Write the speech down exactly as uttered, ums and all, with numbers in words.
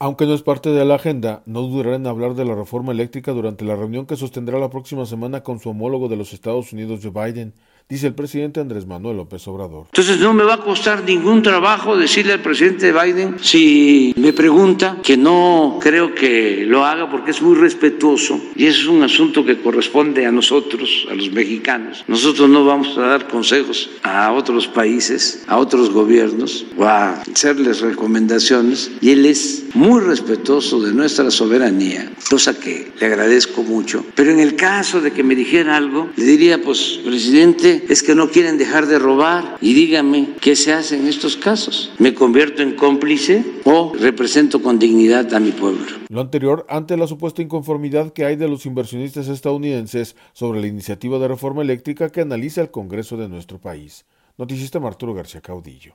Aunque no es parte de la agenda, no dudará en hablar de la reforma eléctrica durante la reunión que sostendrá la próxima semana con su homólogo de los Estados Unidos, Joe Biden, dice el presidente Andrés Manuel López Obrador. Entonces no me va a costar ningún trabajo decirle al presidente Biden, si me pregunta, que no creo que lo haga porque es muy respetuoso y es un asunto que corresponde a nosotros, a los mexicanos. Nosotros no vamos a dar consejos a otros países, a otros gobiernos o a hacerles recomendaciones, y él es muy respetuoso de nuestra soberanía, cosa que le agradezco mucho. Pero en el caso de que me dijera algo, le diría, pues, presidente, es que no quieren dejar de robar, y dígame qué se hace en estos casos. ¿Me convierto en cómplice o represento con dignidad a mi pueblo? Lo anterior ante la supuesta inconformidad que hay de los inversionistas estadounidenses sobre la iniciativa de reforma eléctrica que analiza el Congreso de nuestro país. Noticista Arturo García Caudillo.